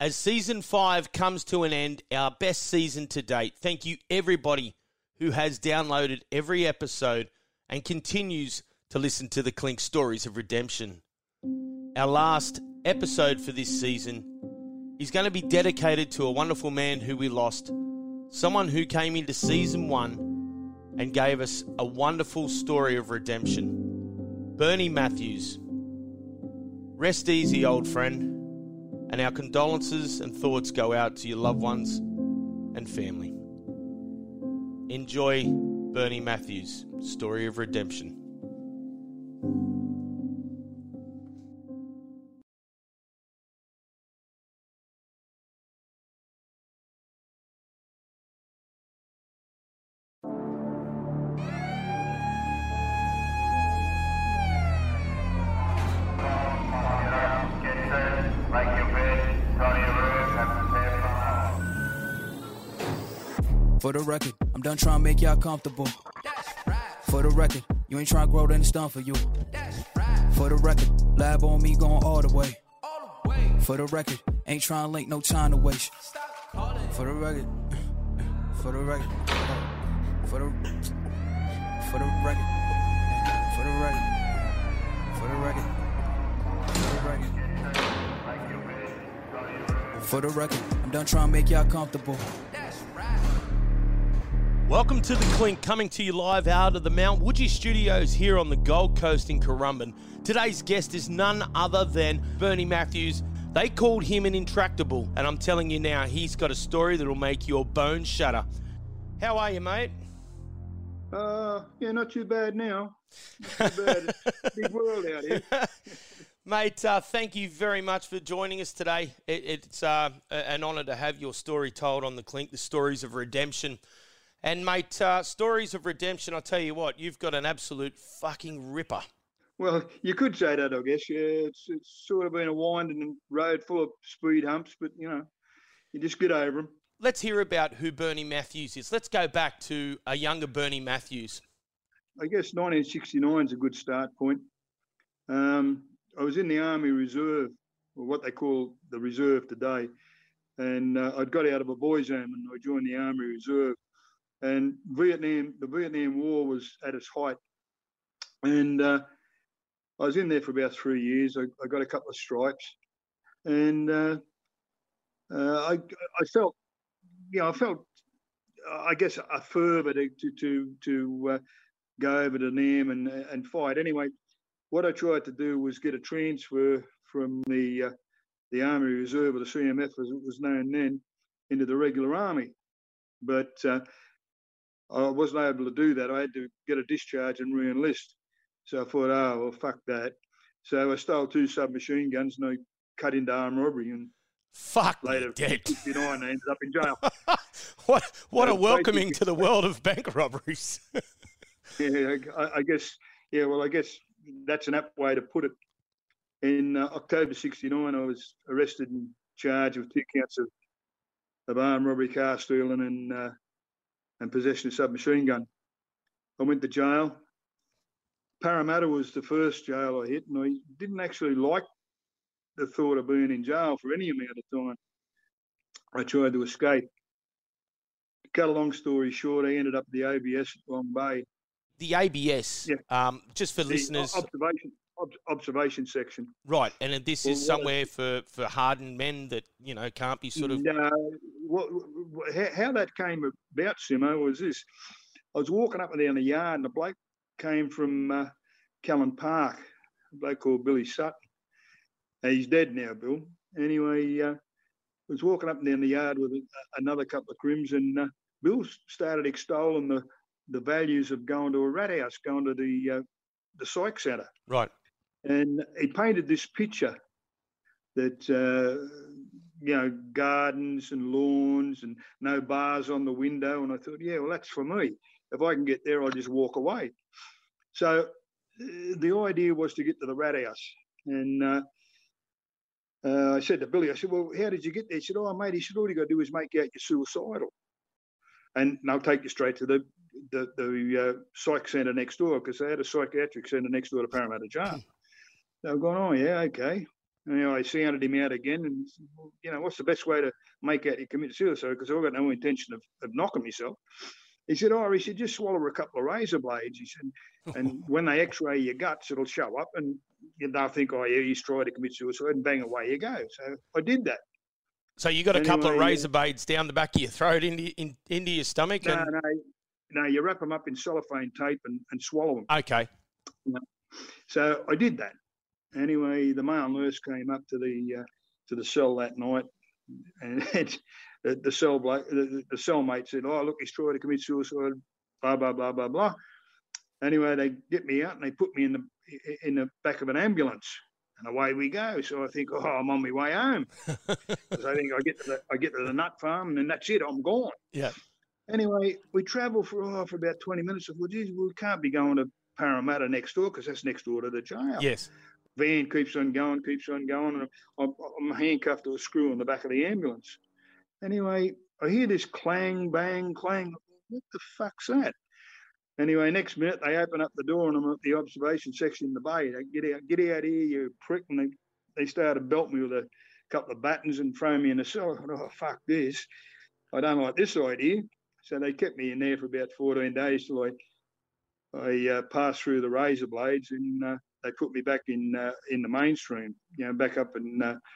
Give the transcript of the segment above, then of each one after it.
As Season 5 comes to an end, our best season to date, thank you everybody who has downloaded every episode and continues to listen to the Clink Stories of Redemption. Our last episode for this season is going to be dedicated to a wonderful man who we lost, someone who came into Season 1 and gave us a wonderful story of redemption. Bernie Matthews. Rest easy, old friend. And our condolences and thoughts go out to your loved ones and family. Enjoy Bernie Matthews' story of redemption. For the record, I'm done trying to make y'all comfortable. For the record, you ain't trying to grow, then it's done for you. For the record, lab on me going all the way. For the record, ain't trying to link, no time to waste. For the record, for the record, for the record, for the record, for the record, for the record, I'm done trying to make y'all comfortable. Welcome to The Clink, coming to you live out of the Mount Woodgee Studios here on the Gold Coast in Currumbin. Today's guest is none other than Bernie Matthews. They called him an intractable, and I'm telling you now, he's got a story that'll make your bones shudder. How are you, mate? Yeah, not too bad now. Not too bad. Big world out here. Mate, thank you very much for joining us today. It's an honour to have your story told on The Clink, the stories of redemption. And, mate, stories of redemption, I'll tell you what, you've got an absolute fucking ripper. Well, you could say that, I guess. Yeah, it's sort of been a winding road full of speed humps, but, you know, you just get over them. Let's hear about who Bernie Matthews is. Let's go back to a younger Bernie Matthews. I guess 1969 is a good start point. I was in the Army Reserve, or what they call the Reserve today, and I'd got out of a boys' home and I joined the Army Reserve. And the Vietnam War was at its height. And I was in there for about 3 years. I got a couple of stripes. And I felt, I guess, a fervour to go over to Nam and fight. Anyway, what I tried to do was get a transfer from the Army Reserve, or the CMF as it was known then, into the regular army. But I wasn't able to do that. I had to get a discharge and re-enlist. So I thought, oh, well, fuck that. So I stole 2 submachine guns and I cut into armed robbery. And fuck later, dead. 59, I ended up in jail. What a welcoming to the world of bank robberies. Yeah, I guess, I guess that's an apt way to put it. In October 69, I was arrested and charged with 2 counts of armed robbery, car stealing and possession of submachine gun. I went to jail. Parramatta was the first jail I hit, and I didn't actually like the thought of being in jail for any amount of time. I tried to escape. To cut a long story short, I ended up at the ABS at Long Bay. The ABS, yeah. Just for listeners... Observation section. Right, and this is somewhere for hardened men that, you know, can't be sort of... How that came about, Simo, was this. I was walking up and down the yard and a bloke came from Callan Park, a bloke called Billy Sutton. He's dead now, Bill. Anyway, I was walking up and down the yard with another couple of crims, and Bill started extolling the values of going to a rat house, going to the psych centre. Right. And he painted this picture that, gardens and lawns and no bars on the window. And I thought, yeah, well, that's for me. If I can get there, I'll just walk away. So the idea was to get to the rat house. And I said to Billy, I said, well, how did you get there? He said, oh, mate, he said, all you got to do is make out you're suicidal. And they'll take you straight to the psych centre next door, because they had a psychiatric centre next door to Parramatta Jail. So I'm going, oh, yeah, okay. And I sounded him out again, and what's the best way to make out you commit suicide? Because I've got no intention of knocking myself. He said, he said, just swallow a couple of razor blades. He said, and when they X-ray your guts, it'll show up, and they'll think, he's tried to commit suicide, and bang, away you go. So I did that. So you got a couple of razor blades down the back of your throat into your stomach? No, you wrap them up in cellophane tape and swallow them. Okay. So I did that. Anyway, the male nurse came up to the cell that night, and the cellmate said, look, he's tried to commit suicide, blah, blah, blah, blah, blah. Anyway, they get me out and they put me in the back of an ambulance, and away we go. So I think, I'm on my way home. Because I think I get to the nut farm, and then that's it, I'm gone. Yeah. Anyway, we travelled for about 20 minutes. I thought, geez, we can't be going to Parramatta next door, because that's next door to the jail. Yes. Van keeps on going, and I'm handcuffed to a screw in the back of the ambulance. Anyway, I hear this clang, bang, clang. What the fuck's that? Anyway, next minute, they open up the door, and I'm at the observation section in the bay. They get out here, you prick. And they started to belt me with a couple of battens and throw me in the cell. I thought, fuck this. I don't like this idea. So they kept me in there for about 14 days till I passed through the razor blades, and they put me back in the mainstream, back up in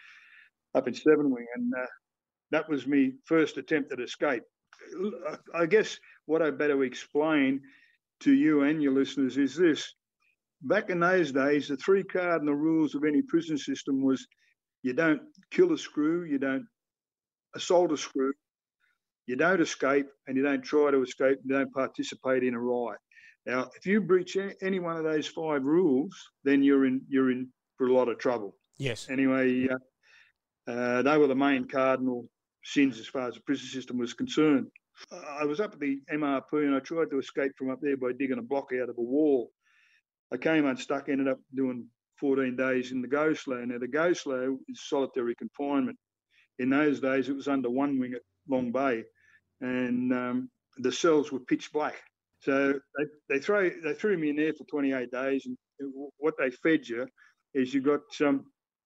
7 Wing, and that was my first attempt at escape. I guess what I better explain to you and your listeners is this: back in those days, the 3 cardinal rules of any prison system was you don't kill a screw, you don't assault a screw, you don't escape, and you don't try to escape, you don't participate in a riot. Now, if you breach any one of those 5 rules, then you're in for a lot of trouble. Yes. Anyway, they were the main cardinal sins as far as the prison system was concerned. I was up at the MRP, and I tried to escape from up there by digging a block out of a wall. I came unstuck, ended up doing 14 days in the Go-Slow. Now, the Go-Slow is solitary confinement. In those days, it was under 1 wing at Long Bay, and the cells were pitch black. So they threw me in there for 28 days, and what they fed you is you got some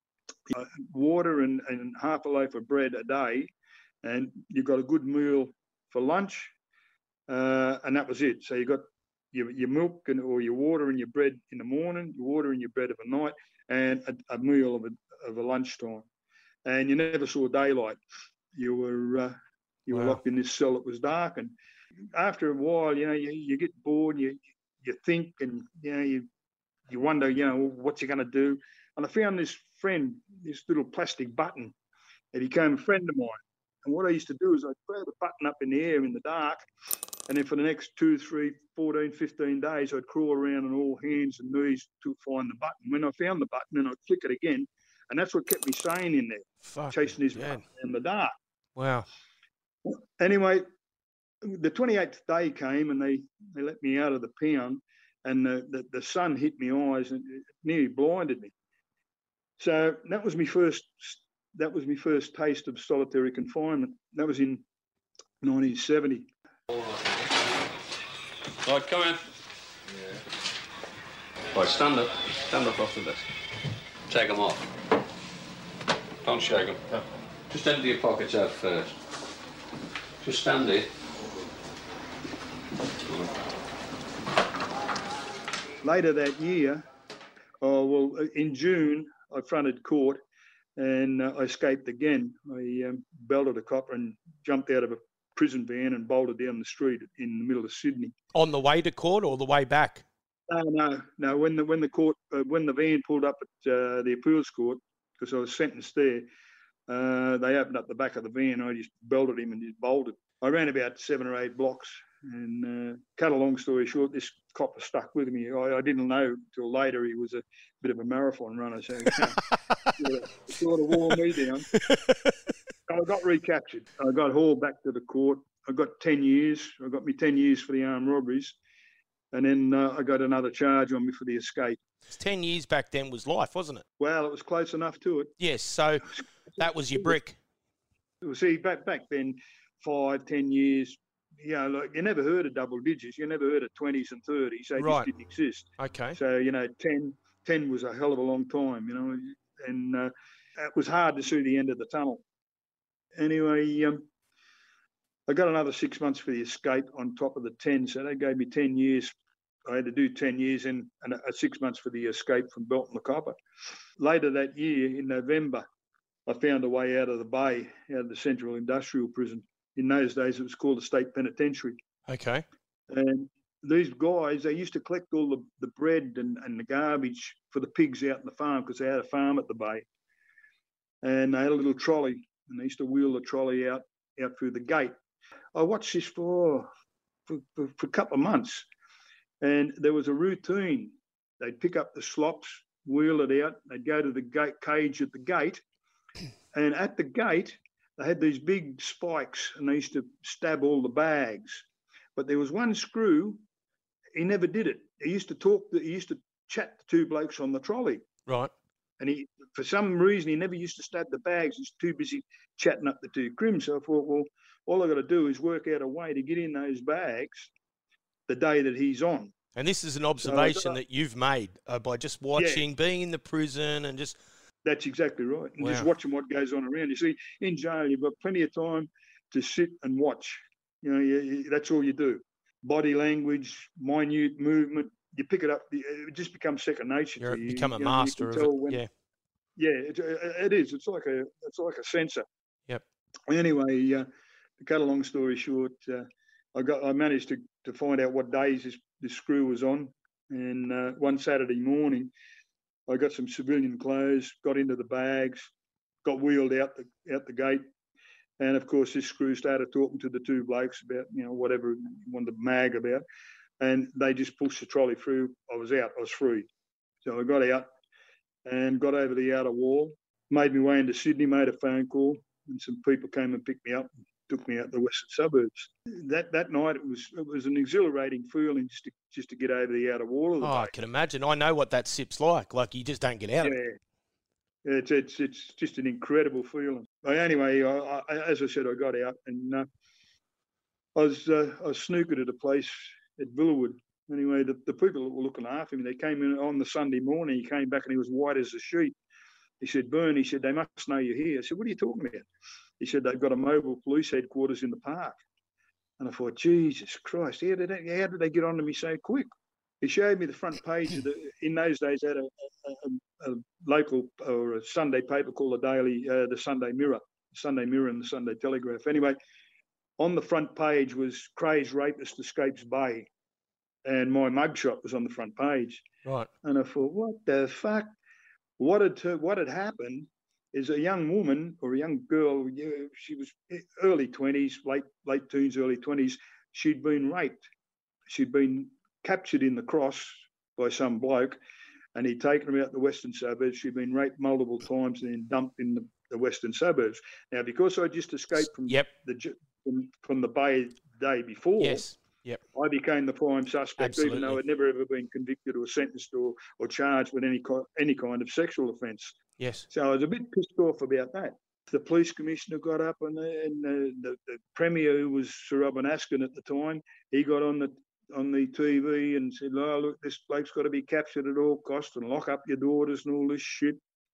water and half a loaf of bread a day, and you got a good meal for lunch, and that was it. So you got your milk or your water and your bread in the morning, your water and your bread of a night, and a meal of a lunchtime. And you never saw daylight. You were locked in this cell that was dark, and after a while, you get bored, you think, and you wonder, what you're going to do. And I found this little plastic button. It became a friend of mine. And what I used to do is I'd throw the button up in the air in the dark, and then for the next 2, 3, 14, 15 days, I'd crawl around on all hands and knees to find the button. When I found the button, then I'd flick it again, and that's what kept me sane in there, chasing this button in the dark. Wow. Anyway, the 28th day came, and they let me out of the pound, and the sun hit my eyes and it nearly blinded me. So that was my first taste of solitary confinement. That was in 1970. Right, come in. Yeah. Right, stand up off the desk. Take them off. Don't shake them. No. Just empty your pockets out first. Just stand there. Later that year, in June, I fronted court, and I escaped again. I belted a copper and jumped out of a prison van and bolted down the street in the middle of Sydney. On the way to court or the way back? No. When the van pulled up at the appeals court, because I was sentenced there, they opened up the back of the van. I just belted him and just bolted. I ran about 7 or 8 blocks, and cut a long story short, this copper stuck with me. I didn't know till later he was a bit of a marathon runner, so he sort of wore me down. I got recaptured. I got hauled back to the court. I got 10 years. I got me 10 years for the armed robberies, and then I got another charge on me for the escape. 10 years back then was life, wasn't it? Well, it was close enough to it. Yes, so that was your brick. See, back then, 5, 10 years, like you never heard of double digits. You never heard of 20s and 30s. They just didn't exist. Okay. So, 10 was a hell of a long time. and it was hard to see the end of the tunnel. Anyway, I got another 6 months for the escape on top of the 10, so they gave me 10 years. I had to do 10 years and 6 months for the escape from Belton the Copper. Later that year, in November, I found a way out of the bay, out of the Central Industrial Prison. In those days, it was called the State Penitentiary. Okay. And these guys, they used to collect all the bread and the garbage for the pigs out in the farm, because they had a farm at the bay. And they had a little trolley, and they used to wheel the trolley out through the gate. I watched this for a couple of months, and there was a routine. They'd pick up the slops, wheel it out, they'd go to the gate cage at the gate, and at the gate, they had these big spikes, and they used to stab all the bags. But there was one screw, he never did it. He used to chat to two blokes on the trolley. Right. And for some reason, he never used to stab the bags. He's too busy chatting up the two crims. So I thought, well, all I got to do is work out a way to get in those bags the day that he's on. And this is an observation that you've made by just watching, being in the prison and just... That's exactly right. And just watching what goes on around. You see, in jail, you've got plenty of time to sit and watch. You know, that's all you do. Body language, minute movement, you pick it up. It just becomes second nature to you. You become a master of it. It is. It's like a sensor. Yep. Anyway, to cut a long story short, I managed to find out what days this screw was on, and one Saturday morning, I got some civilian clothes, got into the bags, got wheeled out the gate, and of course this screw started talking to the two blokes about whatever he wanted to mag about, and they just pushed the trolley through. I was out. I was free. So I got out and got over the outer wall, made my way into Sydney, made a phone call, and some people came and picked me up and took me out to the western suburbs. That night it was an exhilarating feeling just to get over the outer wall of the bay. I can imagine. I know what that sip's like. Like, you just don't get out of it. It's just an incredible feeling. But anyway, as I said, I got out, and I was snookered at a place at Villawood. Anyway, the people that were looking after me, they came in on the Sunday morning. He came back and he was white as a sheet. He said, "Bern," he said, "they must know you're here." I said, "What are you talking about?" He said, "They've got a mobile police headquarters in the park." And I thought, Jesus Christ, how did they get on to me so quick? He showed me the front page of in those days, they had a local or a Sunday paper called the Sunday Mirror and the Sunday Telegraph. Anyway, on the front page was "Crazed Rapist Escapes Bay," and my mugshot was on the front page. Right. And I thought, what the fuck? What had happened is a young woman or a young girl, she was early 20s, late teens, early 20s, she'd been raped. She'd been captured in the Cross by some bloke, and he'd taken her out the western suburbs. She'd been raped multiple times and then dumped in the western suburbs. Now, because I just escaped from the bay the day before, I became the prime suspect, even though I'd never ever been convicted or sentenced or charged with any kind of sexual offence. Yes. So I was a bit pissed off about that. The police commissioner got up, and the premier, who was Sir Robin Askin at the time, he got on the TV and said, "Oh, look, this bloke's got to be captured at all costs and lock up your daughters and all this shit."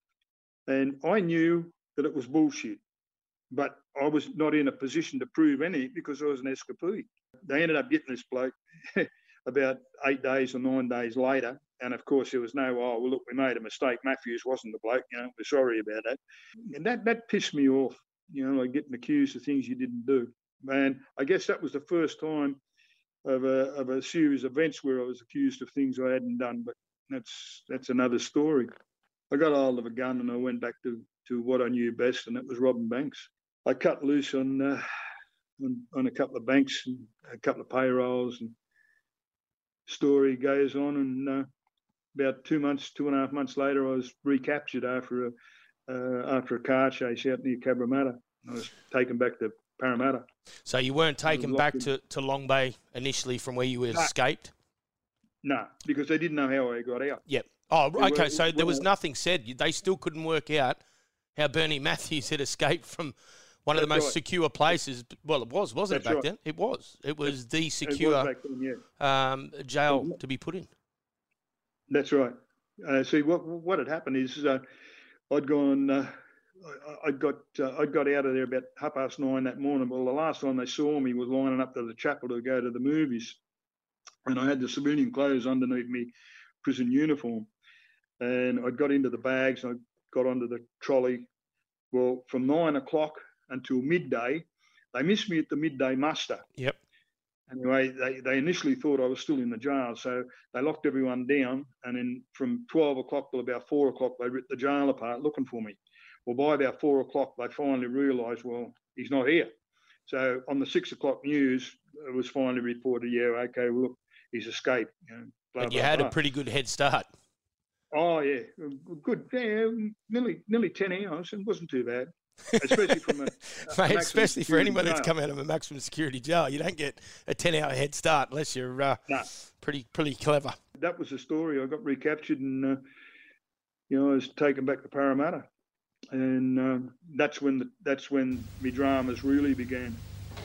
And I knew that it was bullshit, but I was not in a position to prove any because I was an escapee. They ended up getting this bloke about 8 days or 9 days later. And of course, there was no, "Oh, well, look, we made a mistake. Matthews wasn't the bloke. We're sorry about that." And that pissed me off, like getting accused of things you didn't do. And I guess that was the first time of a series of events where I was accused of things I hadn't done. But that's another story. I got hold of a gun and I went back to what I knew best, and that was robbing banks. I cut loose on a couple of banks and a couple of payrolls, and story goes on. And about 2.5 months later, I was recaptured after a car chase out near Cabramatta. I was taken back to Parramatta. So you weren't taken back to Long Bay initially from where you escaped? No, because they didn't know how I got out. Yep. Oh, okay, so there was nothing said. They still couldn't work out how Bernie Matthews had escaped from one of the most secure places. Well, it was, wasn't it, back then? It was. It was the secure jail to be put in. That's right. See, what had happened is I'd gone. I'd got out of there about 9:30 that morning. Well, the last time they saw me was lining up to the chapel to go to the movies, and I had the civilian clothes underneath me prison uniform, and I got into the bags and I got onto the trolley. Well, from 9 o'clock until midday, they missed me at the midday muster. Yep. Anyway, they initially thought I was still in the jail, so they locked everyone down, and then from 12 o'clock till about 4 o'clock, they ripped the jail apart looking for me. Well, by about 4 o'clock, they finally realised, well, he's not here. So on the 6 o'clock news, it was finally reported, yeah, okay, well, look, he's escaped. But you had a pretty good head start. Oh, yeah, good. Yeah, nearly 10 hours. It wasn't too bad. Especially from Mate, especially for anyone that's come out of a maximum security jail. You don't get a 10-hour head start unless you're pretty clever. That was the story. I got recaptured and, I was taken back to Parramatta. And that's when my dramas really began.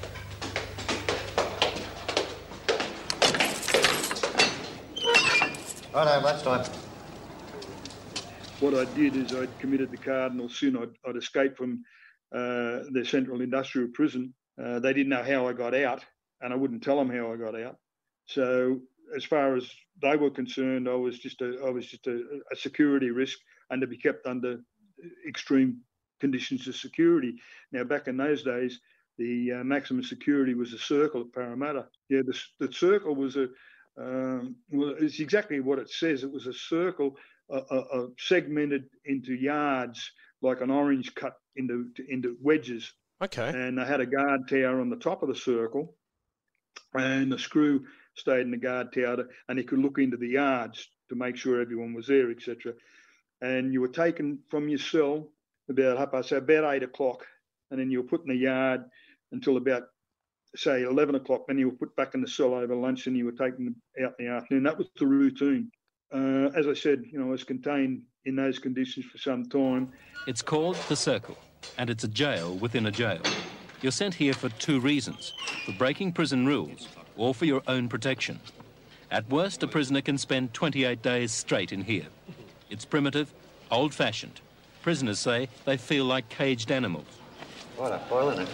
Righto, lunchtime. What I did is I'd committed the cardinal sin. I'd escaped from the Central Industrial Prison. They didn't know how I got out, and I wouldn't tell them how I got out. So as far as they were concerned, I was just a security risk and to be kept under extreme conditions of security. Now, back in those days, the maximum security was a circle at Parramatta. Yeah, the circle was it's exactly what it says. It was a circle segmented into yards, like an orange cut into wedges. Okay. And they had a guard tower on the top of the circle, and the screw stayed in the guard tower, and he could look into the yards to make sure everyone was there, etc. And you were taken from your cell about 8 o'clock, and then you were put in the yard until about, say, 11 o'clock. Then you were put back in the cell over lunch, and you were taken out in the afternoon. That was the routine. As I said, I was contained in those conditions for some time. It's called the Circle, and it's a jail within a jail. You're sent here for two reasons: for breaking prison rules or for your own protection. At worst, a prisoner can spend 28 days straight in here. It's primitive, old-fashioned. Prisoners say they feel like caged animals. What a boiling it.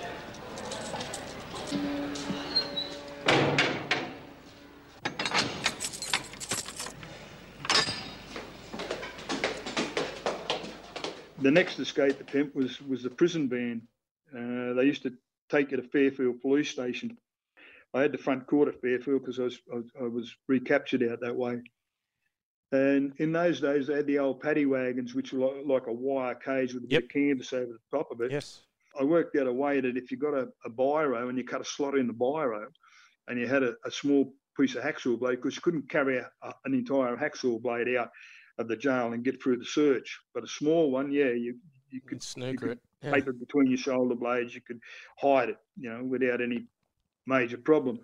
The next escape attempt was the prison van. They used to take you to Fairfield Police Station. I had the front court at Fairfield because I was recaptured out that way. And in those days, they had the old paddy wagons, which were like a wire cage with a bit of canvas over the top of it. Yes. I worked out a way that if you got a biro and you cut a slot in the biro and you had a small piece of hacksaw blade, because you couldn't carry an entire hacksaw blade out of the jail and get through the search. But a small one, you could snooker it. Yeah. Tape it between your shoulder blades. You could hide it, without any major problem.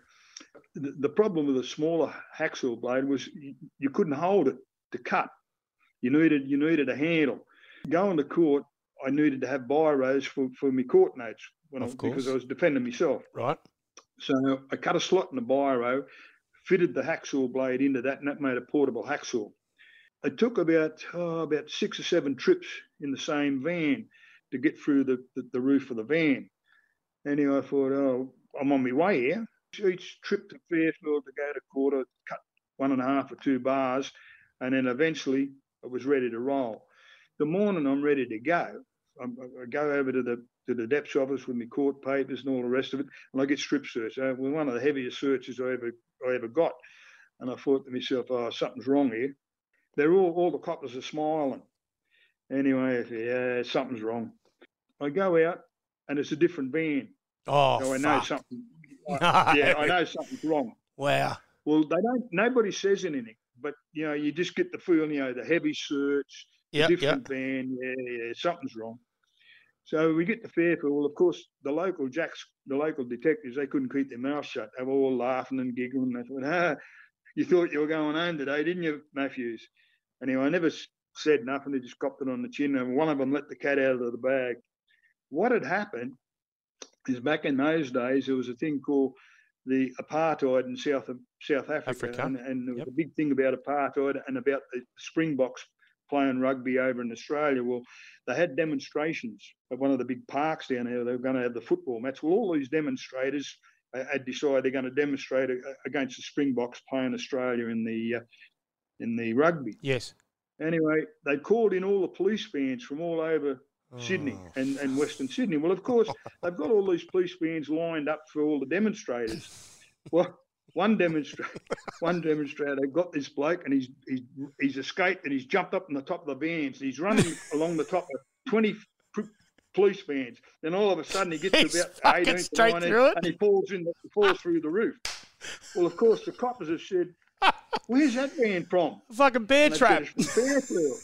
The problem with a smaller hacksaw blade was you couldn't hold it to cut. You needed a handle. Going to court, I needed to have biros for my court notes because I was defending myself. Right. So I cut a slot in the biro, fitted the hacksaw blade into that, and that made a portable hacksaw. It took about 6 or 7 trips in the same van to get through the roof of the van. Anyway, I thought, I'm on my way here. Each trip to Fairfield to go to court, I cut 1.5 or 2 bars, and then eventually I was ready to roll. The morning I'm ready to go, I go over to the depths office with my court papers and all the rest of it, and I get strip searched. It was one of the heaviest searches I ever got. And I thought to myself, something's wrong here. They're all the coppers are smiling. Anyway, yeah, something's wrong. I go out, and it's a different van. Oh, so I know something. No. Yeah, I know something's wrong. Wow. Well, nobody says anything, but you just get the feeling, the heavy search, different van. Yeah, something's wrong. So we get to Fairfield. Well, of course, the local detectives, they couldn't keep their mouth shut. They were all laughing and giggling. They thought, you thought you were going home today, didn't you, Matthews? Anyway, I never said nothing. They just copped it on the chin, and one of them let the cat out of the bag. What had happened is back in those days, there was a thing called the apartheid in South Africa. And there was a big thing about apartheid and about the Springboks playing rugby over in Australia. Well, they had demonstrations at one of the big parks down there. They were going to have the football match. Well, all these demonstrators had decided they're going to demonstrate against the Springboks playing Australia in the rugby. Yes. Anyway, they called in all the police vans from all over Sydney and Western Sydney. Well, of course, they've got all these police vans lined up for all the demonstrators. Well, one demonstrator got this bloke, and he's escaped, and he's jumped up on the top of the vans. He's running along the top of 20 police vans. Then all of a sudden, he gets to about 18 to 19, and he falls through the roof. Well, of course, the coppers have said, "Where's that van from?" Fucking bear trap. Fairfield.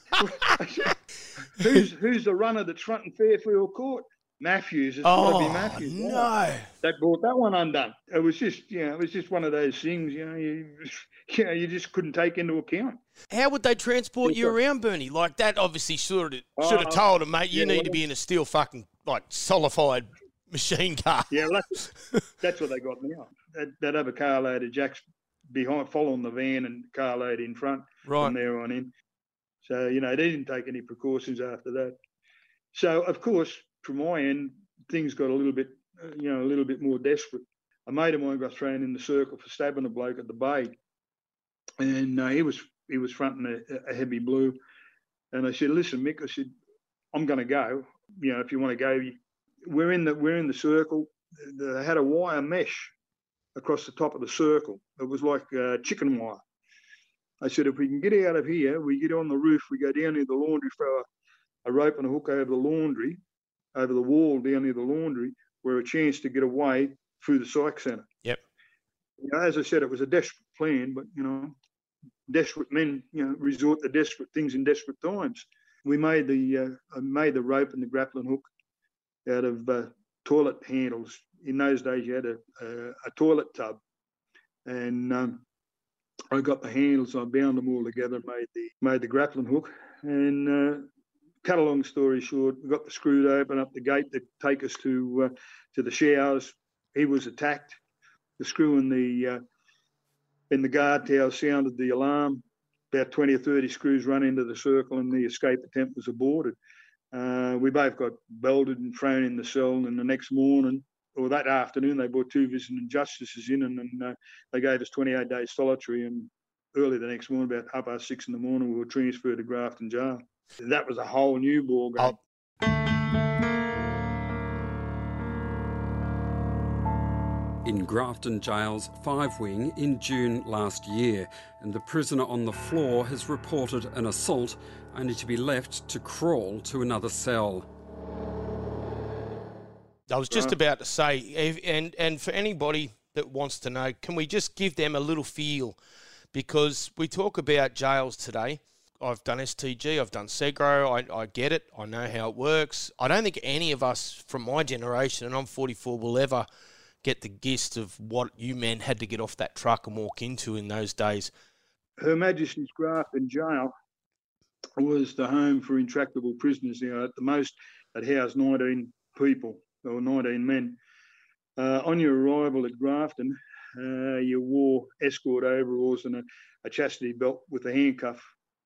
Who's the runner that's fronting Fairfield Court? Matthews. It's got to be Matthews. No. That brought that one undone. It was just one of those things, you just couldn't take into account. How would they transport you around, Bernie? Like, that obviously should have told them, mate, you need to be in a steel fucking, like, solidified machine car. Yeah, well, that's what they got now. That other car load of jacks behind, following the van, and car load in front from there on in. So, they didn't take any precautions after that. So, of course, from my end, things got a little bit more desperate. A mate of mine got thrown in the circle for stabbing a bloke at the Bay, and he was fronting a heavy blue. And I said, "Listen, Mick," I said, "I'm going to go. If you want to go, we're in the circle." They had a wire mesh across the top of the circle. It was like chicken wire. I said, "If we can get out of here, we get on the roof, we go down near the laundry, throw a rope and a hook over the wall down near the laundry, we're a chance to get away through the psych centre." Yep. As I said, it was a desperate plan, but, desperate men, resort to desperate things in desperate times. We made the rope and the grappling hook out of toilet handles. In those days, you had a toilet tub, and I got the handles. I bound them all together, made the grappling hook, and cut a long story short, we got the screw to open up the gate that take us to the showers. He was attacked. The screw in the guard tower sounded the alarm. About 20 or 30 screws run into the circle, and the escape attempt was aborted. We both got belted and thrown in the cell, and the next morning, or that afternoon, they brought two visiting justices in, and they gave us 28 days solitary. And early the next morning, about 6:30 in the morning, we were transferred to Grafton Jail. That was a whole new ball game. In Grafton Jail's 5 Wing in June last year, and the prisoner on the floor has reported an assault, only to be left to crawl to another cell. I was just about to say, and for anybody that wants to know, can we just give them a little feel? Because we talk about jails today. I've done STG, I've done Segro, I get it, I know how it works. I don't think any of us from my generation, and I'm 44, will ever get the gist of what you men had to get off that truck and walk into in those days. Her Majesty's Grafton Jail was the home for intractable prisoners. At the most, it housed 19 people, or 19 men. On your arrival at Grafton, you wore escort overalls and a chastity belt with a handcuff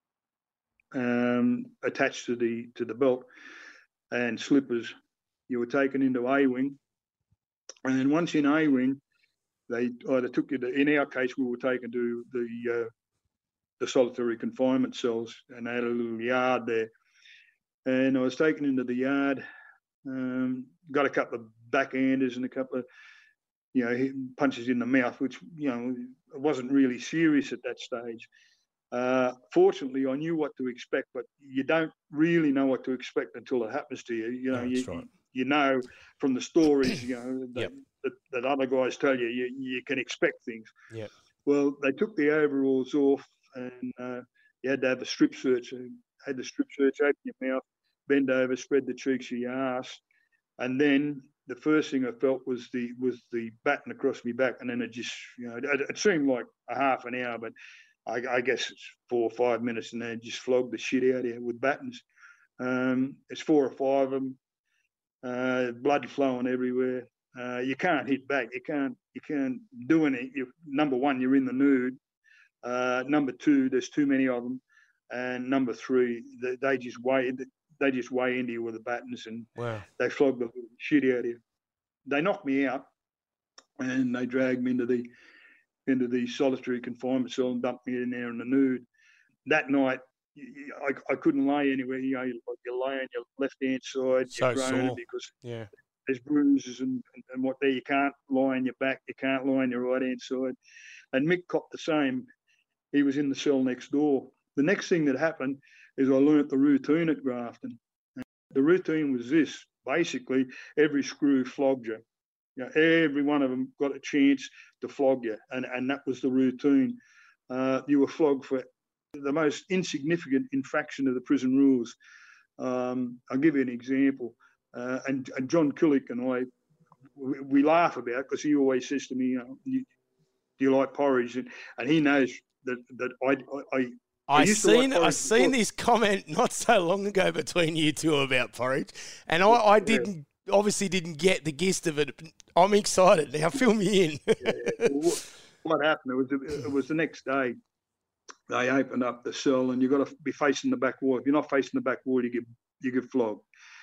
attached to the belt, and slippers. You were taken into A Wing, and then once in A Wing, they either took you to, in our case, we were taken to the solitary confinement cells, and they had a little yard there. And I was taken into the yard, got a couple of backhanders and a couple of, punches in the mouth, which, it wasn't really serious at that stage. Fortunately, I knew what to expect, but you don't really know what to expect until it happens to you. You know from the stories, that other guys tell you, you can expect things. Yep. Well, they took the overalls off, and you had to have a strip search. Had the strip search, open your mouth, bend over, spread the cheeks of your ass, and then the first thing I felt was the baton across my back, and then it just, it seemed like a half an hour, but I guess it's 4 or 5 minutes, and they just flogged the shit out of you with batons. It's 4 or 5 of them, blood flowing everywhere. You can't hit back. You can't do anything. Number one, you're in the nude. Number two, there's too many of them, and number 3, they just weigh into you with the battens, and they flog the shit out of you. They knocked me out, and they dragged me into the solitary confinement cell and dumped me in there in the nude. That night, I couldn't lay anywhere. You know, you lay on your left-hand side, you're groaning because there's bruises and what there. You can't lie on your back. You can't lie on your right-hand side. And Mick copped the same. He was in the cell next door. The next thing that happened is I learnt the routine at Grafton. And the routine was this. Basically, every screw flogged you. You know, every one of them got a chance to flog you, and that was the routine. You were flogged for the most insignificant infraction of the prison rules. I'll give you an example. And John Killick and I, we laugh about it because he always says to me, do you like porridge? And he knows that I seen this comment not so long ago between you two about porridge, and I obviously didn't get the gist of it. I'm excited now. Fill me in. What happened? It was the next day. They opened up the cell, and you've got to be facing the back wall. If you're not facing the back wall, you get flogged.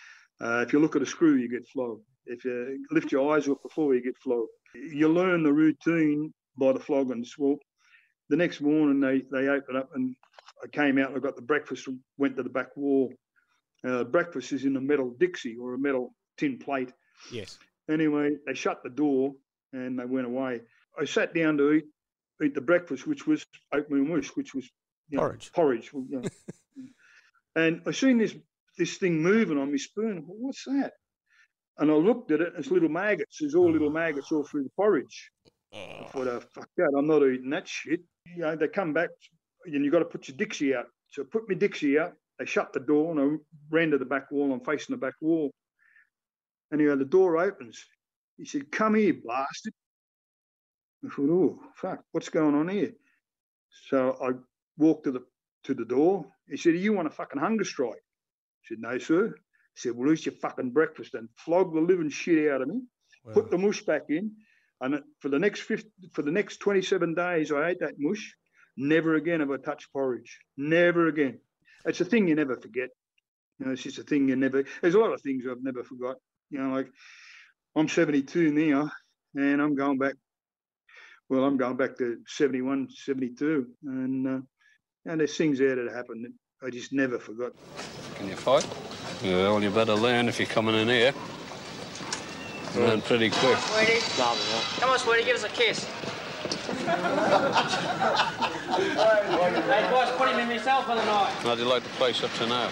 If you look at a screw, you get flogged. If you lift your eyes off the floor, you get flogged. You learn the routine by the floggings. Well, the next morning they opened up, and I came out and I got the breakfast and went to the back wall. Breakfast is in a metal Dixie or a metal tin plate. Yes. Anyway, they shut the door and they went away. I sat down to eat the breakfast, which was oatmeal mush, which was porridge. You know. And I seen this thing moving on my spoon. Well, what's that? And I looked at it, it's little maggots. There's all little maggots all through the porridge. I thought, oh, fuck that, I'm not eating that shit. You know, they come back and you got to put your Dixie out. So I put my Dixie out, they shut the door, and I ran to the back wall. I'm facing the back wall. Anyway, the door opens. He said, "Come here, bastard." I thought, oh, fuck, what's going on here? So I walked to the door. He said, "You want a fucking hunger strike?" I said, "No, sir." He said, "Well, eat your fucking breakfast," and flogged the living shit out of me. Wow. Put the mush back in. And for the next 27 days, I ate that mush. Never again have I touched porridge. Never again. It's a thing you never forget. You know, it's just a thing you never... There's a lot of things I've never forgot. You know, like I'm 72 now, and I'm going back to 71, 72. And there's things there that happened that I just never forgot. Can you fight? Yeah, well, you better learn if you're coming in here. Learn pretty quick. Come on, sweetie, give us a kiss. Hey, boys, put him in myself for the night. How do you like the place up to now?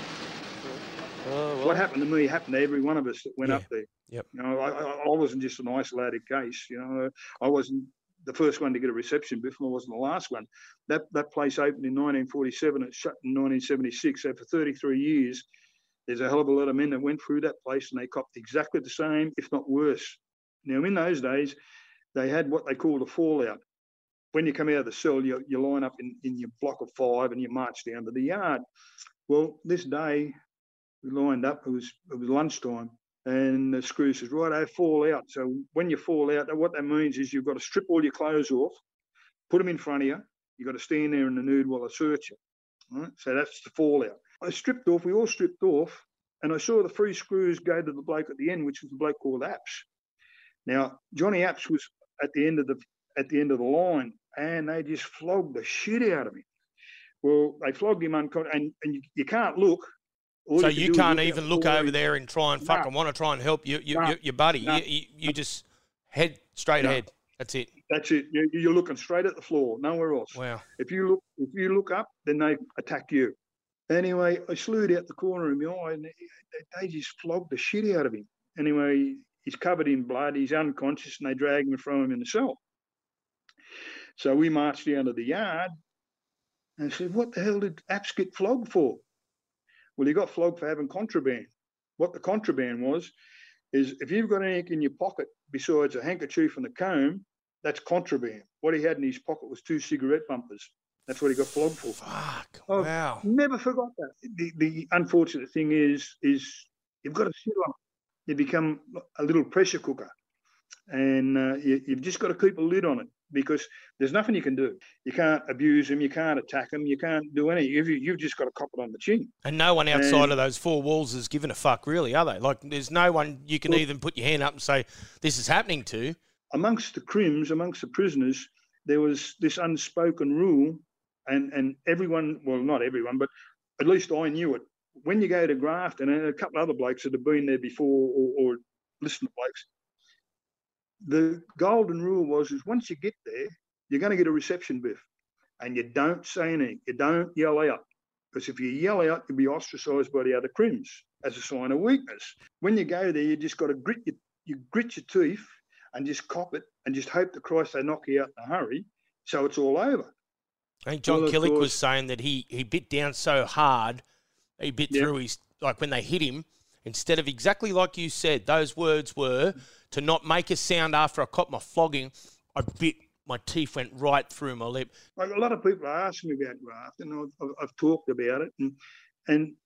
What happened to me happened to every one of us that went up there. Yep. You know, I wasn't just an isolated case. You know, I wasn't the first one to get a reception biff, and I wasn't the last one. That place opened in 1947. It shut in 1976. So for 33 years, there's a hell of a lot of men that went through that place, and they copped exactly the same, if not worse. Now, in those days, they had what they called a fallout. When you come out of the cell, you line up in your block of 5 and you march down to the yard. Well, this day, we lined up. It was lunchtime, and the screw says, "Righto, fall out." So when you fall out, what that means is you've got to strip all your clothes off, put them in front of you. You've got to stand there in the nude while I search you. Right? So that's the fallout. I stripped off. We all stripped off, and I saw the 3 screws go to the bloke at the end, which was the bloke called Apps. Now, Johnny Apps was at the end of the line, and they just flogged the shit out of him. Well, they flogged him unconscious, and you can't look. So you can't even look over there and try and fucking want to try and help your buddy. No. You just head straight ahead. That's it. That's it. You're looking straight at the floor, nowhere else. Wow. If you look up, then they attack you. Anyway, I slewed out the corner of my eye, and they just flogged the shit out of him. Anyway, he's covered in blood. He's unconscious, and they drag him and throw him in the cell. So we marched down to the yard, and I said, "What the hell did Apps get flogged for?" Well, he got flogged for having contraband. What the contraband was is if you've got anything in your pocket besides a handkerchief and a comb, that's contraband. What he had in his pocket was 2 cigarette bumpers. That's what he got flogged for. Fuck, wow. Never forgot that. The unfortunate thing is you've got to sit on it. You become a little pressure cooker. And you've just got to keep a lid on it, because there's nothing you can do. You can't abuse them. You can't attack them. You can't do anything. You've just got to cop it on the chin. And no one outside of those four walls is giving a fuck, really, are they? Like, there's no one you can even put your hand up and say, this is happening to. Amongst the crims, amongst the prisoners, there was this unspoken rule, and everyone, well, not everyone, but at least I knew it. When you go to Grafton, and a couple of other blokes that have been there before or listened to blokes, the golden rule was is once you get there, you're going to get a reception biff, and you don't say anything. You don't yell out, because if you yell out, you'll be ostracised by the other crims as a sign of weakness. When you go there, you just got to grit your teeth and just cop it and just hope to Christ they knock you out in a hurry, so it's all over. I think John Killick was saying that he bit down so hard, he bit through his, like when they hit him, instead of exactly like you said, those words were to not make a sound after I caught my flogging, my teeth went right through my lip. Like a lot of people are asking me about graft, and I've talked about it, and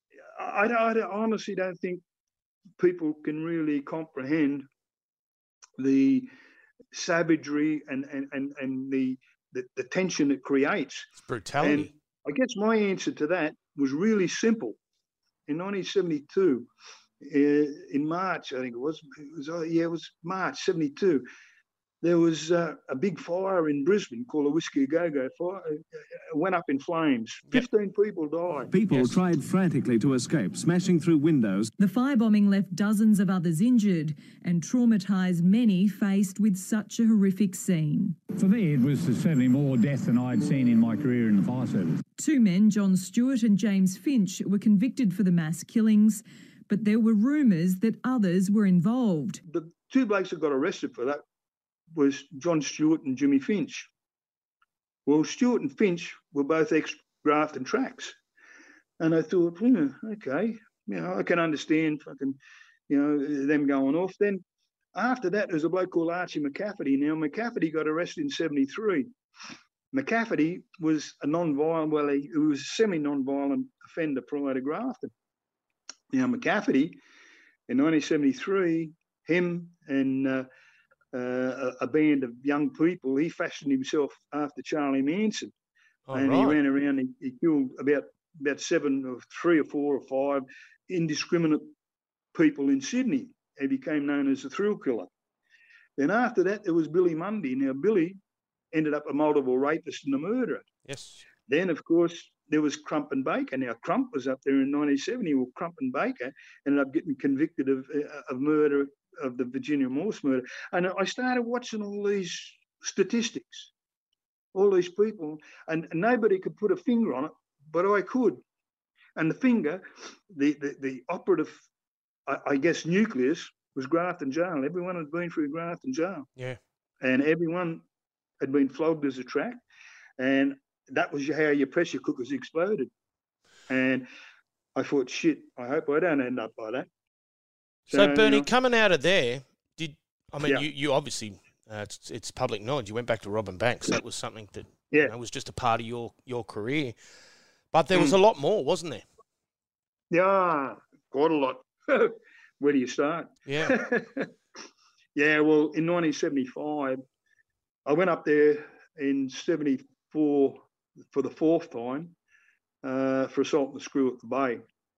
I honestly don't think people can really comprehend the savagery and the tension it creates. It's brutality. And I guess my answer to that was really simple. In 1972, in March, I think it was March 72, there was a big fire in Brisbane called the Whiskey Go-Go fire. It went up in flames. 15 people died. People tried frantically to escape, smashing through windows. The firebombing left dozens of others injured and traumatised many faced with such a horrific scene. For me, it was certainly more death than I'd seen in my career in the fire service. Two men, John Stewart and James Finch, were convicted for the mass killings, but there were rumours that others were involved. The two blokes that got arrested for that was John Stewart and Jimmy Finch. Well, Stewart and Finch were both ex-Grafton tracks. And I thought, okay, I can understand them going off. Then after that, there's a bloke called Archie McCafferty. Now, McCafferty got arrested in 73. McCafferty was a he was a semi-non-violent offender prior to Grafton. Now, McCafferty, in 1973, him and a band of young people, he fashioned himself after Charlie Manson. He ran around, he killed about 3 or 4 or 5 indiscriminate people in Sydney. He became known as the thrill killer. Then after that, there was Billy Mundy. Now, Billy ended up a multiple rapist and a murderer. Yes. Then, of course, there was Crump and Baker. Now, Crump was up there in 1970. Well, Crump and Baker ended up getting convicted of murder, of the Virginia Morse murder. And I started watching all these statistics, all these people, and nobody could put a finger on it, but I could. And the finger, the operative, I guess, nucleus was Grafton Jail. Everyone had been through Grafton Jail. Yeah. And everyone had been flogged as a track. And that was how your pressure cookers exploded. And I thought, shit, I hope I don't end up like that. So Bernie, coming out of there, you obviously, it's public knowledge, you went back to Robin Banks. That was something that was just a part of your career. But there was a lot more, wasn't there? Yeah, quite a lot. Where do you start? Yeah. Yeah, well, in 1975, I went up there in 74 for the 4th time for assault and screw at the Bay.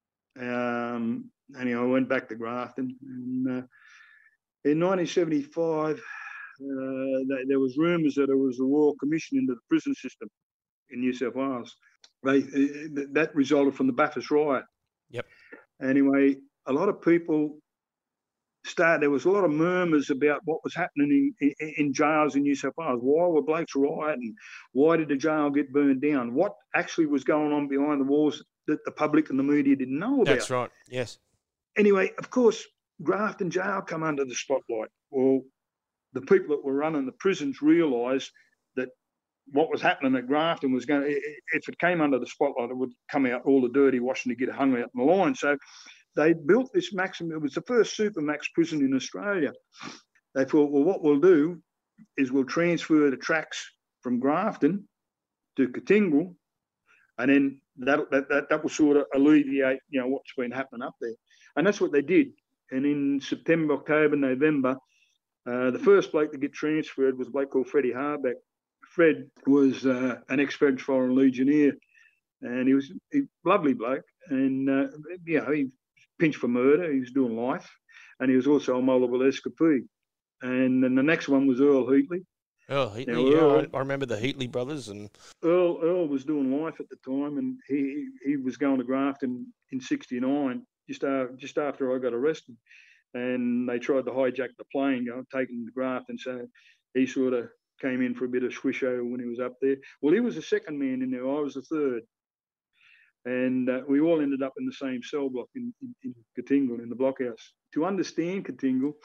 Anyway, I went back to Grafton. And, in 1975, there was rumours that there was a Royal Commission into the prison system in New South Wales. That resulted from the Bathurst riot. Yep. Anyway, a lot of people there was a lot of murmurs about what was happening in jails in New South Wales. Why were blokes rioting? Why did the jail get burned down? What actually was going on behind the walls that the public and the media didn't know about? That's right, yes. Anyway, of course, Grafton Jail come under the spotlight. Well, the people that were running the prisons realised that what was happening at Grafton was if it came under the spotlight, it would come out all the dirty washing to get hung out in the line. So they built this it was the first supermax prison in Australia. They thought, well, what we'll do is we'll transfer the tracks from Grafton to Katingal, and then that will sort of alleviate, what's been happening up there. And that's what they did. And in September, October, November, The first bloke to get transferred was a bloke called Freddie Harback. Fred was an ex-French Foreign Legionnaire, and he was a lovely bloke. And, he pinched for murder. He was doing life. And he was also a multiple escapee. And then the next one was Earl Heatley. Earl Heatley, I remember the Heatley brothers. And Earl was doing life at the time, and he was going to Grafton in '69, just after I got arrested. And they tried to hijack the plane, taking the Grafton. So he sort of came in for a bit of swisho when he was up there. Well, he was the second man in there. I was the third. And we all ended up in the same cell block in Katingal, in the blockhouse. To understand Katingal,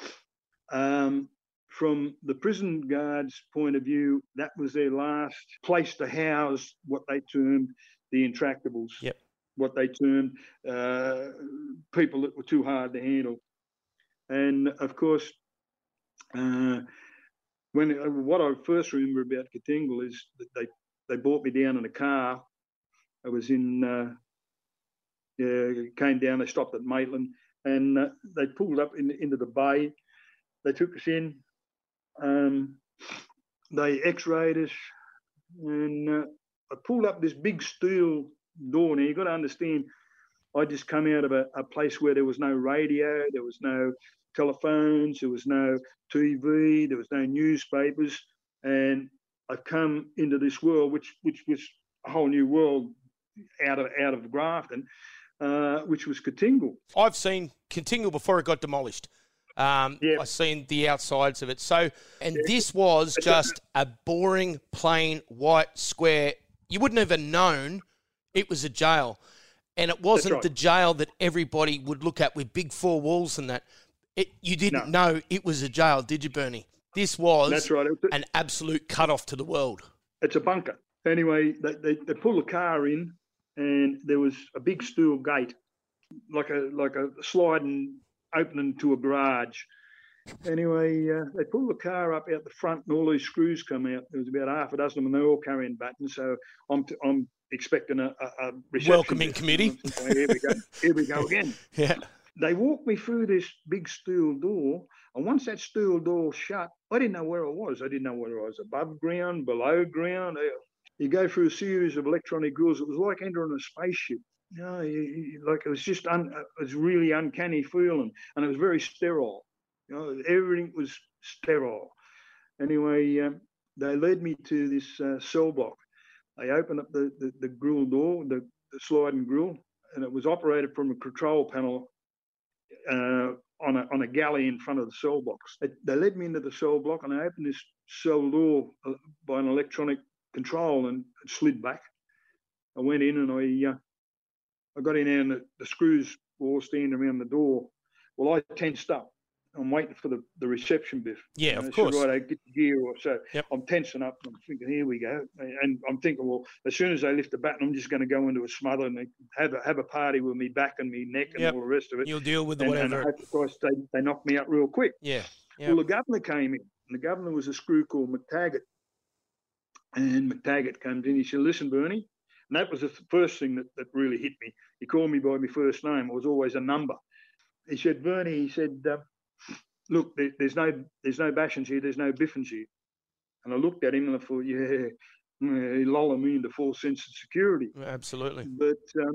from the prison guards' point of view, that was their last place to house what they termed the intractables. Yep. What they termed people that were too hard to handle. And of course, what I first remember about Katingal is that they brought me down in a car. I was came down, they stopped at Maitland, and they pulled up into the bay. They took us in. They x-rayed us, and I pulled up this big steel door. Now, you've got to understand, I just come out of a place where there was no radio, there was no telephones, there was no TV, there was no newspapers, and I've come into this world, which was a whole new world out of Grafton, which was Katingal. I've seen Katingal before it got demolished. I've seen the outsides of it. So, this was just a boring, plain, white square. You wouldn't have even known it was a jail. And it wasn't the jail that everybody would look at with big four walls and that. You didn't know it was a jail, did you, Bernie? This was an absolute cut-off to the world. It's a bunker. Anyway, they pulled the car in, and there was a big steel gate, like a sliding opening to a garage. Anyway, they pulled the car up out the front, and all these screws come out. There was about half a dozen of them, and they're all carrying buttons. So I'm expecting a reception. Welcoming committee. Here we go again. Yeah. They walked me through this big steel door, and once that steel door shut, I didn't know where I was. I didn't know whether I was above ground, below ground. You go through a series of electronic grills. It was like entering a spaceship. Like it was just it was really uncanny feeling, and it was very sterile. Everything was sterile. Anyway, they led me to this cell block. They opened up the grill door, the sliding grill, and it was operated from a control panel on a galley in front of the cell box. They led me into the cell block, and I opened this cell door by an electronic control, and it slid back. I went in, and I got in there, and the screws were all standing around the door. Well, I tensed up. I'm waiting for the reception bit. Yeah, of course. Right, I get the gear or so. Yep. I'm tensing up, and I'm thinking, here we go. And I'm thinking, well, as soon as they lift the button, I'm just going to go into a smother and have a party with me back and me neck and all the rest of it. You'll deal with whatever. And of course, they knocked me up real quick. Yeah. Well, the governor came in, and the governor was a screw called McTaggart. And McTaggart comes in. He said, listen, Bernie. And that was the first thing that really hit me. He called me by my first name. It was always a number. He said, Bernie, he said, look, there's no Bashans here, there's no Biffins here. And I looked at him and I thought, he lulling me into false sense of security. Absolutely. But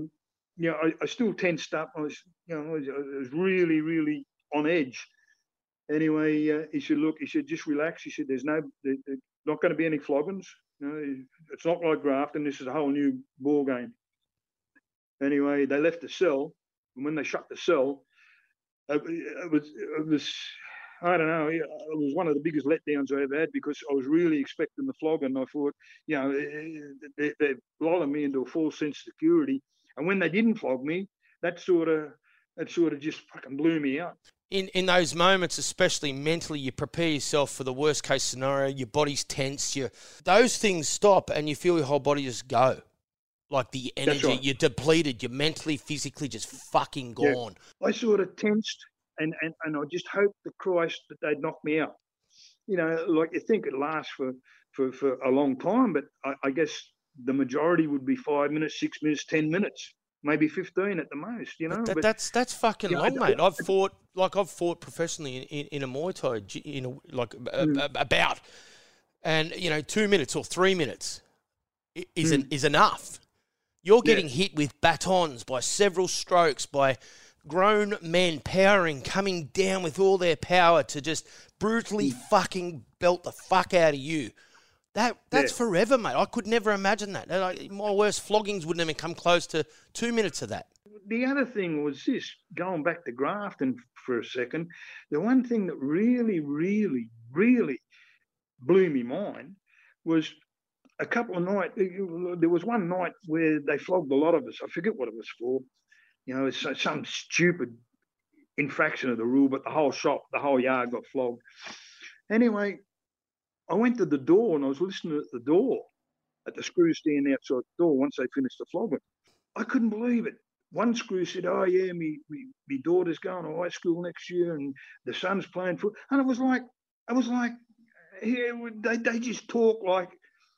I still tensed up. I was really, really on edge. Anyway, he said, look, just relax. He said, there's not going to be any floggings. It's not like Grafton. This is a whole new ball game. Anyway, they left the cell, and when they shut the cell, it was I don't know. It was one of the biggest letdowns I ever had, because I was really expecting the flogging. I thought, they're lulling me into a false sense of security, and when they didn't flog me, that sort of just fucking blew me out. In those moments, especially mentally, you prepare yourself for the worst case scenario. Your body's tense. Those things stop, and you feel your whole body just go. Like the energy, right. You're depleted. You're mentally, physically just fucking gone. Yeah. I sort of tensed, and I just hoped to Christ that they'd knock me out. Like you think it lasts for a long time, but I guess the majority would be 5 minutes, 6 minutes, 10 minutes. maybe 15 at the most, you know. That's fucking long, mate. I've fought professionally in a Muay Thai, a bout, and 2 minutes or 3 minutes is enough. You're getting hit with batons by several strokes by grown men powering, coming down with all their power to just brutally fucking belt the fuck out of you. That's forever, mate. I could never imagine that. My worst floggings wouldn't even come close to 2 minutes of that. The other thing was this, going back to Grafton for a second, the one thing that really, really, really blew me mind was a couple of nights. There was one night where they flogged a lot of us. I forget what it was for. It's some stupid infraction of the rule, but the whole yard got flogged. Anyway, I went to the door and I was listening at the door, at the screw stand outside the door once they finished the flogging. I couldn't believe it. One screw said, "Oh yeah, me daughter's going to high school next year and the son's playing football." And I was like, yeah, they just talk like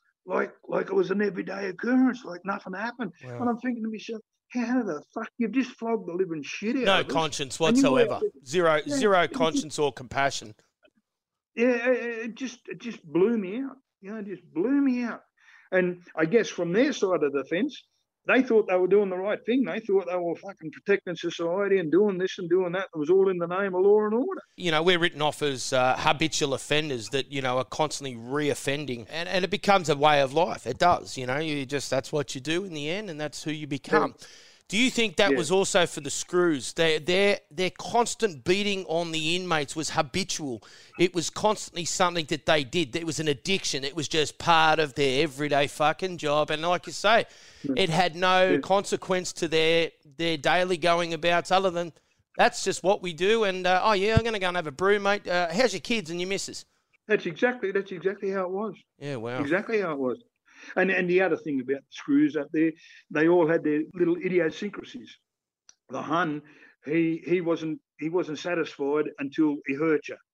it was an everyday occurrence, like nothing happened. Wow. And I'm thinking to myself, how the fuck, you've just flogged the living shit out of us. No conscience whatsoever. Zero conscience or compassion. Yeah, it just blew me out. It just blew me out. And I guess from their side of the fence, they thought they were doing the right thing. They thought they were fucking protecting society and doing this and doing that. It was all in the name of law and order. We're written off as habitual offenders that, are constantly re-offending. And it becomes a way of life. It does, that's what you do in the end, and that's who you become. Yeah. Do you think that was also for the screws? Their constant beating on the inmates was habitual. It was constantly something that they did. It was an addiction. It was just part of their everyday fucking job. And like you say, it had no consequence to their daily going abouts other than that's just what we do. And, I'm going to go and have a brew, mate. How's your kids and your missus? That's exactly how it was. Yeah, wow. Exactly how it was. And the other thing about the screws up there, they all had their little idiosyncrasies. The Hun, he wasn't satisfied until he hurt you.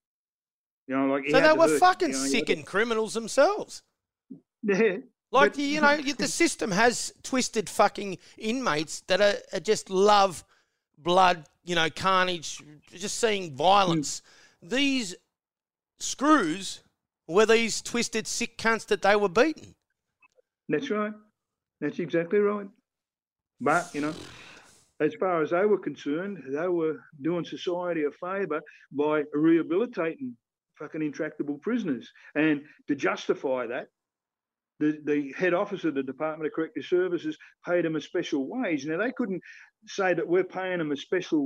So they were fucking sickened criminals themselves. Yeah. The system has twisted fucking inmates that are just love blood, carnage, just seeing violence. These screws were these twisted sick cunts that they were beating. That's right. That's exactly right. But, as far as they were concerned, they were doing society a favour by rehabilitating fucking intractable prisoners. And to justify that, the head office of the Department of Corrective Services paid them a special wage. Now, they couldn't say that we're paying them a special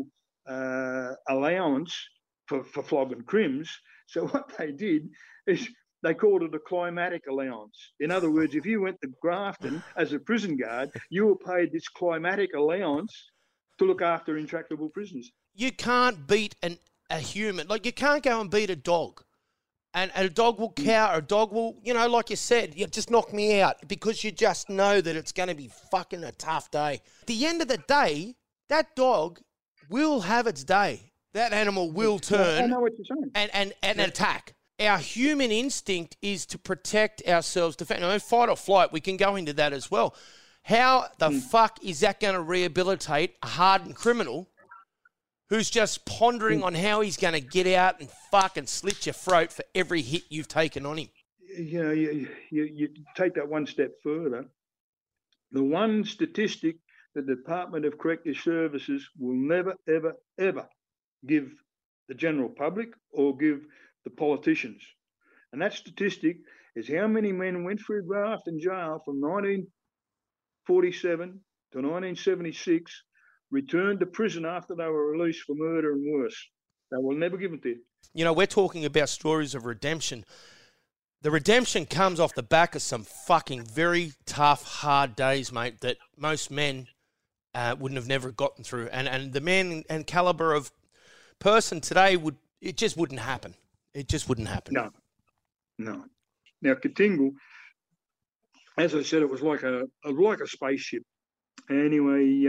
allowance for flogging crims. So what they did is they called it a climatic allowance. In other words, if you went to Grafton as a prison guard, you were paid this climatic allowance to look after intractable prisoners. You can't beat a human. You can't go and beat a dog. And a dog will cower. A dog will, like you said, you just knock me out because you just know that it's going to be fucking a tough day. At the end of the day, that dog will have its day. That animal will turn I know what you're saying. and attack. Our human instinct is to protect ourselves, defend. Fight or flight, we can go into that as well. How the fuck is that going to rehabilitate a hardened criminal who's just pondering on how he's going to get out and fucking slit your throat for every hit you've taken on him? You take that one step further. The one statistic the Department of Corrective Services will never, ever, ever give the general public or give the politicians. And that statistic is how many men went through Grafton Jail from 1947 to 1976, returned to prison after they were released for murder and worse. They will never give it to you. We're talking about stories of redemption. The redemption comes off the back of some fucking very tough, hard days, mate, that most men wouldn't have never gotten through. And the man and caliber of person today it just wouldn't happen. It just wouldn't happen. No. Now, Katingal, as I said, it was like a spaceship. Anyway,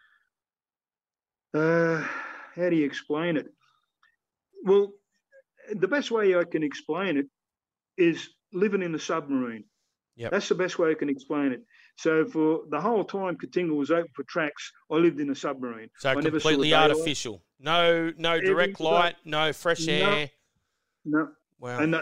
how do you explain it? Well, the best way I can explain it is living in a submarine. Yep. That's the best way I can explain it. So for the whole time Katingal was open for tracks, I lived in a submarine. So I never saw completely daylight. artificial. No direct light, no fresh air. No. Wow. And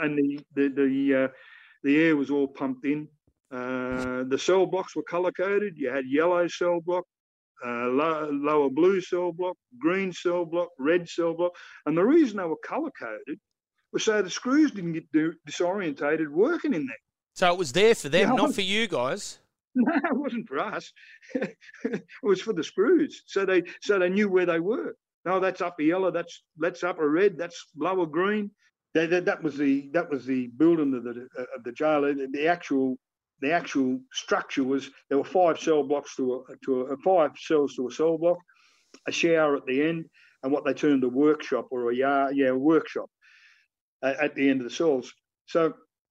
the air was all pumped in. The cell blocks were color coded. You had yellow cell block, lower blue cell block, green cell block, red cell block, and the reason they were color coded was so the screws didn't get disorientated working in there. So it was there for them, not for you guys. No, it wasn't for us. It was for the screws. So they knew where they were. No, that's upper yellow. That's upper red. That's lower green. That was the building of the jail. The actual structure was there were 5 cell blocks to 5 cells to a cell block, a shower at the end, and what they termed a workshop or a workshop at the end of the cells. So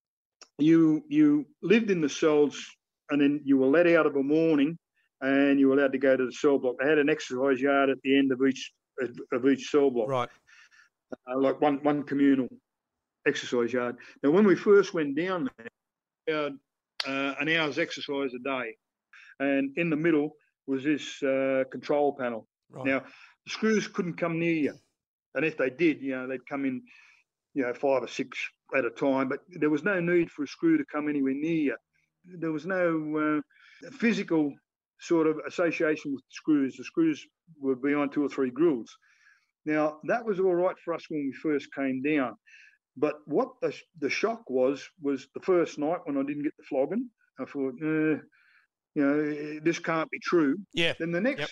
you lived in the cells, and then you were let out of a morning, and you were allowed to go to the cell block. They had an exercise yard at the end of each cell block, right? Like one communal exercise yard. Now, when we first went down there, an hour's exercise a day, and in the middle was this control panel. Right. Now, the screws couldn't come near you, and if they did, they'd come in, 5 or 6 at a time. But there was no need for a screw to come anywhere near you. There was no physical sort of association with the screws. The screws were behind 2 or 3 grills. Now, that was all right for us when we first came down. But what the shock was the first night when I didn't get the flogging. I thought, this can't be true. Yeah. Then the next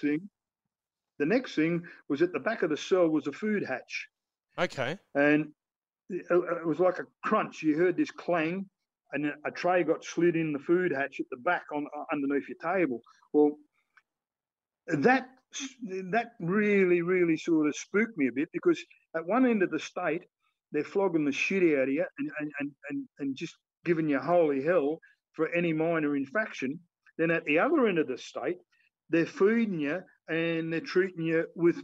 thing was at the back of the cell was a food hatch. Okay. And it was like a crunch. You heard this clang, and a tray got slid in the food hatch at the back underneath your table. Well, that really, really sort of spooked me a bit, because at one end of the state, they're flogging the shit out of you and just giving you holy hell for any minor infraction. Then at the other end of the state, they're feeding you and they're treating you with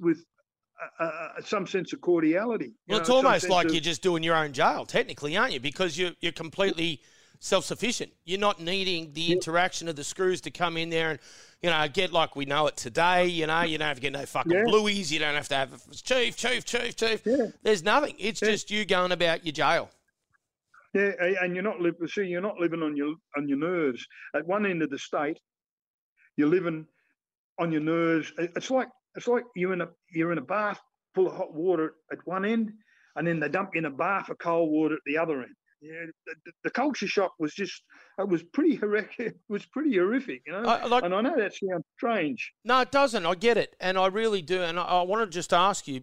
some sense of cordiality. Well, it's almost like you're just doing your own jail, technically, aren't you? Because you're completely self-sufficient. You're not needing the interaction of the screws to come in there and, get like we know it today. You don't have to get no fucking blueies. You don't have to have chief. Yeah. There's nothing. It's just you going about your jail. Yeah, and you're not living on your nerves. At one end of the state, you're living on your nerves. It's like you're in a bath full of hot water at one end, and then they dump you in a bath of cold water at the other end. Yeah, the culture shock was pretty horrific. It was pretty horrific, and I know that sounds strange. No, it doesn't. I get it, and I really do. And I want to just ask you,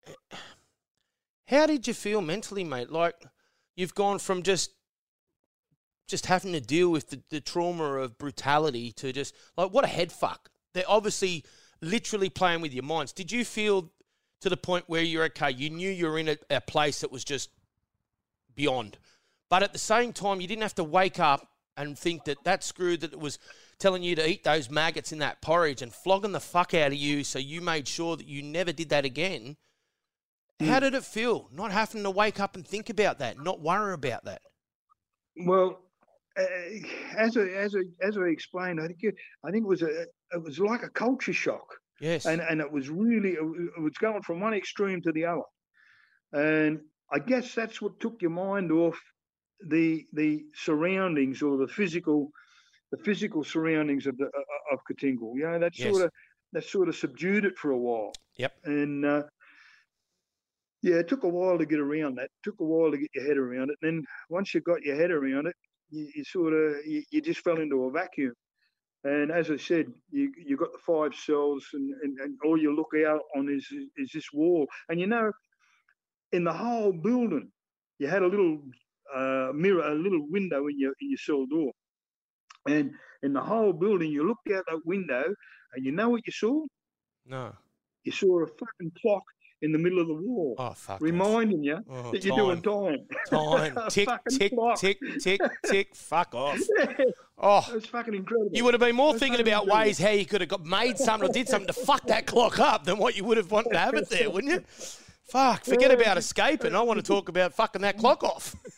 how did you feel mentally, mate? Like, you've gone from just having to deal with the trauma of brutality to just, like, what a head fuck. They're obviously literally playing with your minds. Did you feel to the point where you're okay? You knew you were in a place that was just beyond. But at the same time, you didn't have to wake up and think that screw that was telling you to eat those maggots in that porridge and flogging the fuck out of you, so you made sure that you never did that again. How did it feel, not having to wake up and think about that, not worry about that? Well, as I explained, I think it was like a culture shock. Yes. And it was going from one extreme to the other. And I guess that's what took your mind off the surroundings, or the physical surroundings of Katingal. That sort of subdued it for a while. Yep. And it took a while to get around that. It took a while to get your head around it. And then once you got your head around it, you just fell into a vacuum. And as I said, you got the 5 cells, and all you look out on is this wall. And in the whole building, you had a little mirror, a little window in your cell door. And in the whole building, you looked out that window, and you know what you saw? No. You saw a fucking clock in the middle of the wall. Oh, fuck. Reminding you that you're doing time. Time. Tick, tick, tick, tick, tick. Fuck off. Yeah. Oh, it's fucking incredible. You would have been more thinking about ways how you could have made something or did something to fuck that clock up than what you would have wanted to have it there, wouldn't you? Fuck, forget about escaping. I want to talk about fucking that clock off.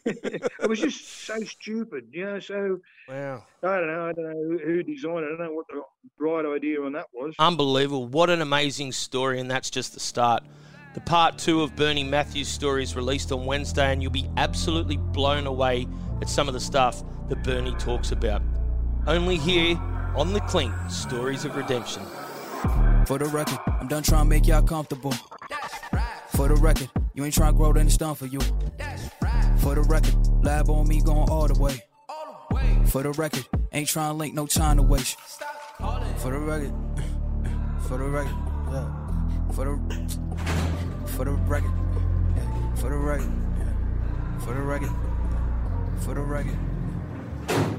It was just so stupid, you know. So wow. I don't know who designed it. I don't know what the right idea on that was. Unbelievable. What an amazing story, and that's just the start. The part 2 of Bernie Matthews' story is released on Wednesday, and you'll be absolutely blown away at some of the stuff that Bernie talks about. Only here on The Clink, Stories of Redemption. For the record, I'm done trying to make y'all comfortable. For the record, you ain't trying to grow, then it's done for you. For the record, lab on me going all the way. For the record, ain't trying to link, no time to waste. For the record, for the record, for the record, for the record, for the record, for the record.